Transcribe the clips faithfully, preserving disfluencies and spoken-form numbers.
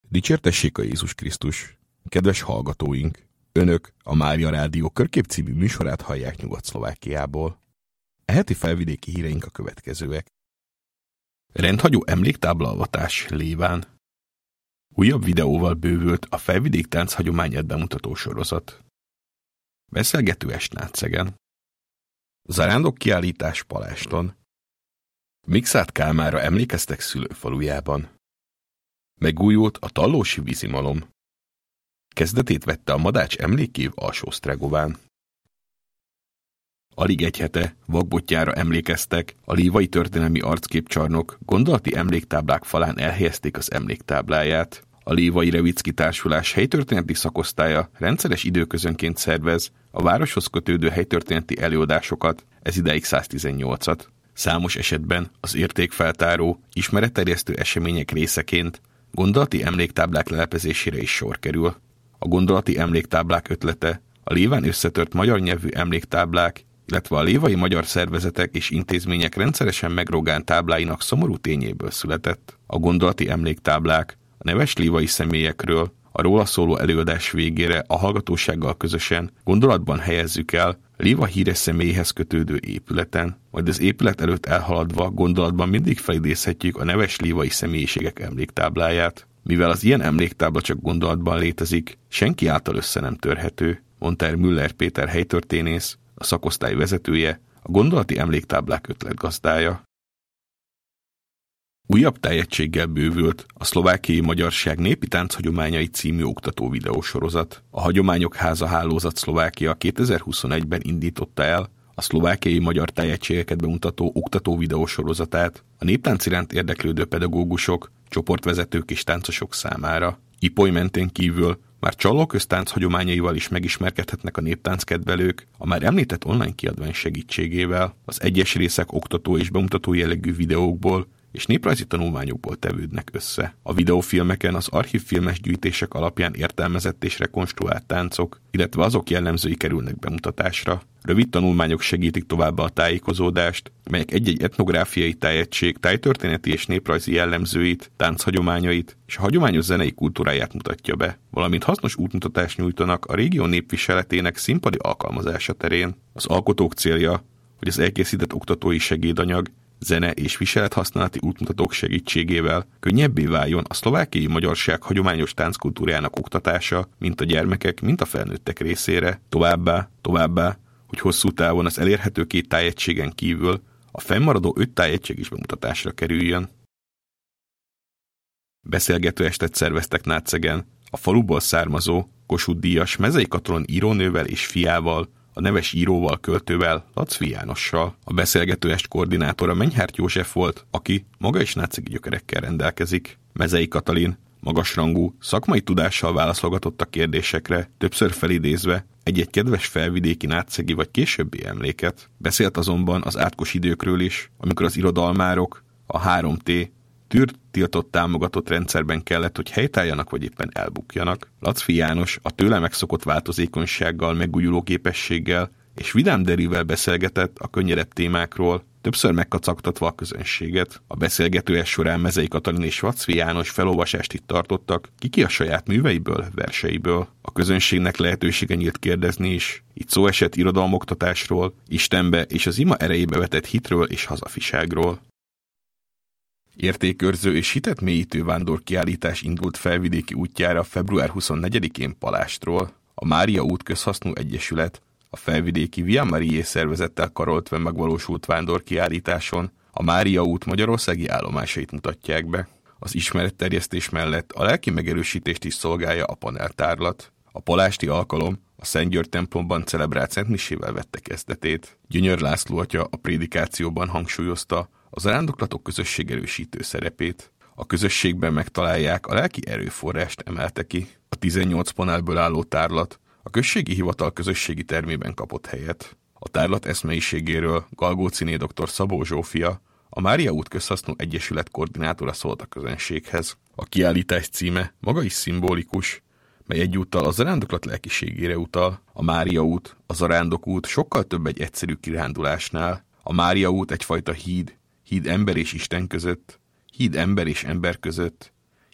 Dicsértessék a Jézus Krisztus! Kedves hallgatóink! Önök a Mária Rádió Körkép című műsorát hallják Nyugat-Szlovákiából. E heti felvidéki híreink a következőek. Rendhagyó emléktáblaalvatás Léván. Újabb videóval bővült a felvidék tánc hagyományát bemutató sorozat. Beszélgető est Nátszegen. Zarándok kiállítás Paláston. Mikszárd Kálmánra emlékeztek szülőfalujában. Megújult a tallósi vízimalom. Kezdetét vette a Madács emlékév Alsó-Sztregován. Alig egy hete vakbottyára emlékeztek, a lévai történelmi arcképcsarnok gondolati emléktáblák falán elhelyezték az emléktábláját. A lévai Revicki Társulás helytörténeti szakosztálya rendszeres időközönként szervez a városhoz kötődő helytörténeti előadásokat, ez idáig száztizennyolcat. Számos esetben az értékfeltáró, ismeretterjesztő események részeként gondolati emléktáblák lelepezésére is sor kerül. A gondolati emléktáblák ötlete a léván összetört magyar nyelvű emléktáblák, illetve a lévai magyar szervezetek és intézmények rendszeresen megrogánt tábláinak szomorú tényéből született. A gondolati emléktáblák a neves lévai személyekről a róla szóló előadás végére a hallgatósággal közösen gondolatban helyezzük el Léva híres személyéhez kötődő épületen, majd az épület előtt elhaladva gondolatban mindig felidézhetjük a neves lévai személyiségek emléktábláját. Mivel az ilyen emléktábla csak gondolatban létezik, senki által össze nem törhető, mondta el Müller Péter helytörténész, a szakosztály vezetője, a gondolati emléktáblák ötletgazdája. Újabb tájegységgel bővült a Szlovákiai Magyarság népi tánchagyományai című oktató videósorozat. A Hagyományok Háza Hálózat Szlovákia kétezer-huszonegyben indította el a szlovákiai magyar tájegységeket bemutató oktató videósorozatát a néptánc iránt érdeklődő pedagógusok, csoportvezetők és táncosok számára. Ipoly mentén kívül már Csallóköztánc hagyományaival is megismerkedhetnek a néptánckedvelők a már említett online kiadvány segítségével. Az egyes részek oktató és bemutató jellegű videókból és néprajzi tanulmányokból tevődnek össze. A videófilmeken az archívfilmes gyűjtések alapján értelmezett és rekonstruált táncok, illetve azok jellemzői kerülnek bemutatásra. Rövid tanulmányok segítik továbbá a tájékozódást, melyek egy-egy etnográfiai tájegység tájtörténeti és néprajzi jellemzőit, tánchagyományait és a hagyományos zenei kultúráját mutatja be, valamint hasznos útmutatást nyújtanak a régió népviseletének színpadi alkalmazása terén. Az alkotók célja, hogy az elkészített oktatói segédanyag zene és viselethasználati útmutatók segítségével könnyebbé váljon a szlovákiai magyarság hagyományos tánckultúrájának oktatása, mint a gyermekek, mint a felnőttek részére, továbbá, továbbá, hogy hosszú távon az elérhető két tájegységen kívül a fennmaradó öt tájegység is bemutatásra kerüljön. Beszélgető estet szerveztek Nátszegen a faluból származó, Kossuth-díjas Mezei Katalin írónővel és fiával, a neves íróval, költővel, Laczfi Jánossal. A beszélgető est koordinátora Menyhárt József volt, aki maga is nátszegi gyökerekkel rendelkezik. Mezei Katalin magasrangú, szakmai tudással válaszolgatott a kérdésekre, többször felidézve egy-egy kedves felvidéki nátszegi vagy későbbi emléket. Beszélt azonban az átkos időkről is, amikor az irodalmárok a három té tűrt tiltott támogatott rendszerben kellett, hogy helytálljanak vagy éppen elbukjanak. Laczfi János a tőle megszokott változékonysággal, megújuló képességgel és vidám derivel beszélgetett a könnyedebb témákról, többször megkacagtatva a közönséget. A beszélgetőes során Mezei Katalin és Laczfi János felolvasást itt tartottak, ki-ki a saját műveiből, verseiből. A közönségnek lehetősége nyílt kérdezni is. Itt szó esett irodalomoktatásról, Istenbe és az ima erejébe vetett hitről és hazafiságról. Értékőrző és hitet mélyítő vándorkiállítás indult felvidéki útjára február huszonnegyedikén Palástról. A Mária út közhasznú egyesület a felvidéki Via Mariae szervezettel karoltve megvalósult vándorkiállításon a Mária út magyarországi állomásait mutatják be. Az ismeretterjesztés mellett a lelki megerősítést is szolgálja a paneltárlat. A palásti alkalom a Szent György templomban celebrált szentmisével vette kezdetét. Gyönyör László atya a prédikációban hangsúlyozta a zarándoklatok közösségerősítő szerepét. A közösségben megtalálják a lelki erőforrást, emelte ki. A tizennyolc panelből álló tárlat a községi hivatal közösségi termében kapott helyet. A tárlat eszmeiségéről Galgóciné dr. Szabó Zsófia, a Mária út közhasznú egyesület koordinátora szólt a közönséghez. A kiállítás címe maga is szimbolikus, mely egyúttal a zarándoklat lelkiségére utal. A Mária út, a zarándok út sokkal több egy egyszerű kirándulásnál. A Mária út egyfajta híd, híd ember és Isten között, híd ember és ember között,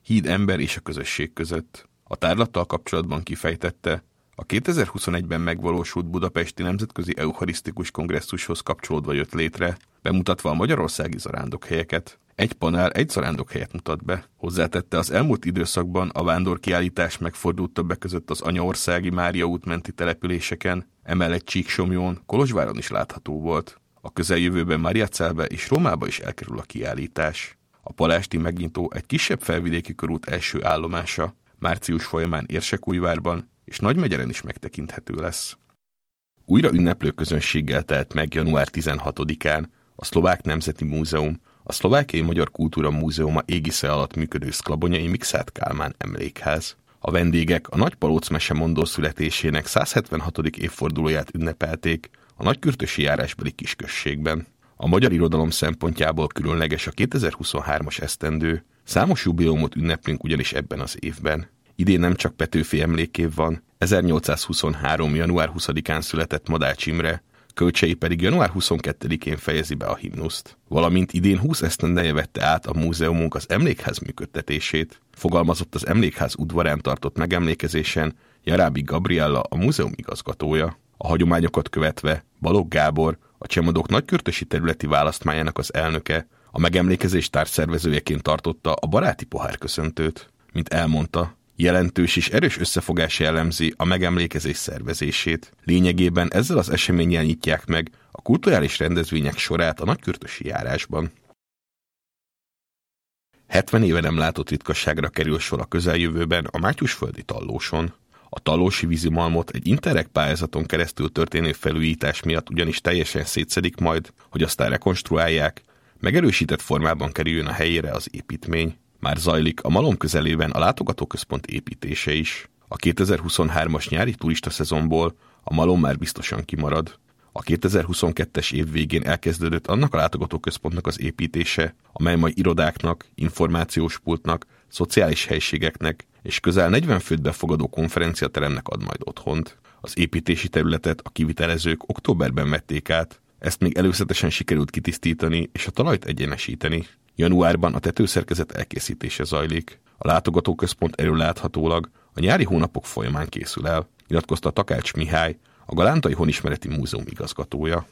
híd ember és a közösség között. A tárlattal kapcsolatban kifejtette, a kétezer-huszonegyben megvalósult Budapesti Nemzetközi Eucharisztikus Kongresszushoz kapcsolódva jött létre, bemutatva a magyarországi zarándokhelyeket. Egy panel egy zarándokhelyet mutat be. Hozzátette, az elmúlt időszakban a vándorkiállítás megfordult többek között az anyaországi Mária út menti településeken, emellett Csíksomlyón, Kolozsváron is látható volt. A közeljövőben Mariacelbe és Rómába is elkerül a kiállítás. A palásti megnyitó egy kisebb felvidéki körút első állomása, március folyamán Érsekújvárban és Nagymegyeren is megtekinthető lesz. Újra ünneplő közönséggel telt meg január tizenhatodikán a Szlovák Nemzeti Múzeum, a Szlovákiai Magyar Kultúra Múzeuma égisze alatt működő Szklabonyai Mikszát Kálmán emlékház. A vendégek a Nagy Palóc mesemondó születésének száz hetvenhatodik évfordulóját ünnepelték a nagykürtösi járásbeli kisközségben. A magyar irodalom szempontjából különleges a kétezer-huszonhármas esztendő, számos jubileumot ünneplünk ugyanis ebben az évben. Idén nem csak Petőfi emlékév van, ezernyolcszázhuszonhárom. január huszadikán született Madács Imre, Kölcsey pedig január huszonkettedikén fejezi be a himnuszt. Valamint idén húsz esztendeje vette át a múzeumunk az emlékház működtetését, fogalmazott az emlékház udvarán tartott megemlékezésen Jarábi Gabriella, a múzeum igazgatója. A hagyományokat követve Balogh Gábor, a Csemadók nagykürtösi területi választmányának az elnöke, a megemlékezés társszervezőjeként tartotta a baráti pohárköszöntőt. Mint elmondta, jelentős és erős összefogás jellemzi a megemlékezés szervezését. Lényegében ezzel az eseménnyel nyitják meg a kulturális rendezvények sorát a nagykürtösi járásban. hetven éve nem látott ritkaságra kerül sor a közeljövőben a Mátyusföldi Tallóson. A Tallósi vízimalmot egy Interreg pályázaton keresztül történő felújítás miatt ugyanis teljesen szétszedik majd, hogy aztán rekonstruálják, megerősített formában kerüljön a helyére az építmény. Már zajlik a malom közelében a látogatóközpont építése is. A kétezer-huszonhármas nyári turista szezonból a malom már biztosan kimarad. A kétezer-huszonkettes év végén elkezdődött annak a látogatóközpontnak az építése, amely majd irodáknak, információs pultnak, szociális helységeknek és közel negyven főt befogadó konferenciateremnek ad majd otthont. Az építési területet a kivitelezők októberben vették át, ezt még előzetesen sikerült kitisztítani és a talajt egyenesíteni. Januárban a tetőszerkezet elkészítése zajlik. A látogatóközpont előláthatólag a nyári hónapok folyamán készül el, nyilatkozta Takács Mihály, a Galántai Honismereti Múzeum igazgatója.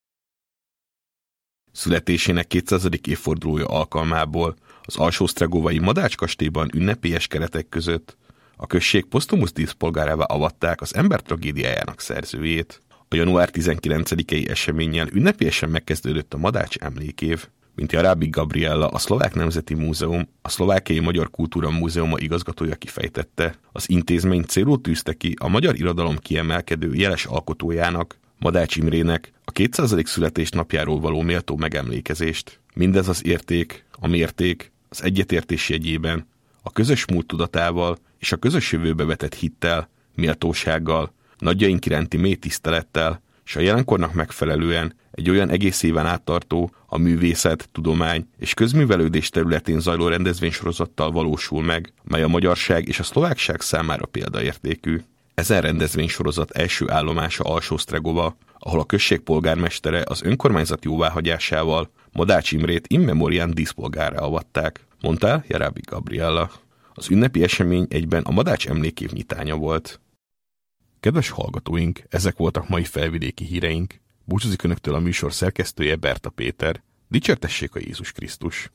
Születésének kétszázadik évfordulója alkalmából az alsósztrágovai Madács kastélyban ünnepélyes keretek között a község posztumusz díszpolgárává avatták az ember tragédiájának szerzőjét. A január tizenkilencedikei eseménnyel ünnepélyesen megkezdődött a Madács emlékév. Mint Jarábi Gabriella, a Szlovák Nemzeti Múzeum, a Szlovákiai Magyar Kultúra Múzeuma igazgatója kifejtette, az intézmény célul tűzte ki a magyar irodalom kiemelkedő jeles alkotójának, Madács Imrének a kétszázadik születésnapjáról való méltó megemlékezést. Mindez az érték, a mérték, az egyetértés jegyében, a közös múlt tudatával és a közös jövőbe vetett hittel, méltósággal, nagyjaink iránti mély tisztelettel, és a jelenkornak megfelelően egy olyan egész éven áttartó, a művészet, tudomány és közművelődés területén zajló rendezvénysorozattal valósul meg, mely a magyarság és a szlovákság számára példaértékű. Ezen rendezvénysorozat első állomása Alsó-Sztregova, ahol a község polgármestere az önkormányzat jóváhagyásával Madács Imrét in memoriam díszpolgárrá avatták, mondta Jarábi Gabriella. Az ünnepi esemény egyben a Madács emlékév nyitánya volt. Kedves hallgatóink, ezek voltak mai felvidéki híreink. Búcsúzik önöktől a műsor szerkesztője, Berta Péter. Dicsértessék a Jézus Krisztus!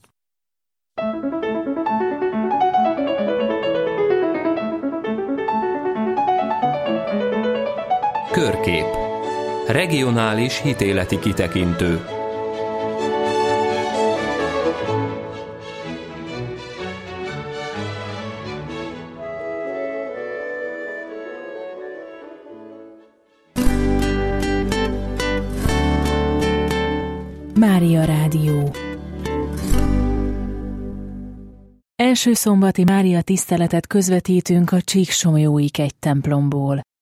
Körkép. Regionális hitéleti kitekintő. Mária Rádió. Első szombati Mária tiszteletet közvetítünk a Csíksomlyói kegytemplomból.